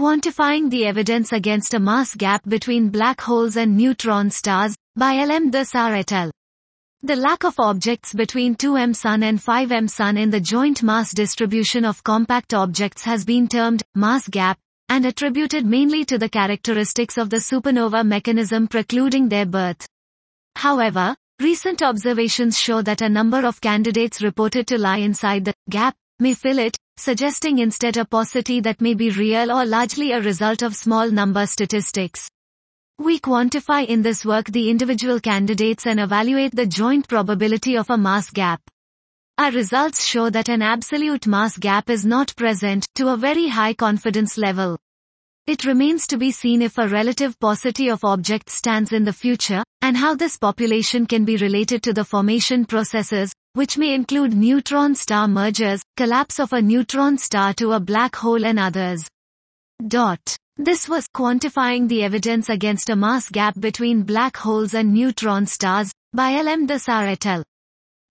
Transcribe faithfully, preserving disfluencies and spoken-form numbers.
Quantifying the evidence against a mass gap between black holes and neutron stars, by L M Dasar et al. The lack of objects between two M Sun and five M Sun in the joint mass distribution of compact objects has been termed mass gap, and attributed mainly to the characteristics of the supernova mechanism precluding their birth. However, recent observations show that a number of candidates reported to lie inside the gap may fill it, suggesting instead a paucity that may be real or largely a result of small number statistics. We quantify in this work the individual candidates and evaluate the joint probability of a mass gap. Our results show that an absolute mass gap is not present, to a very high confidence level. It remains to be seen if a relative paucity of objects stands in the future, and how this population can be related to the formation processes, which may include neutron star mergers, collapse of a neutron star to a black hole and others. Dot. This was Quantifying the Evidence Against a Mass Gap Between Black Holes and Neutron Stars, by L M Dasar et al.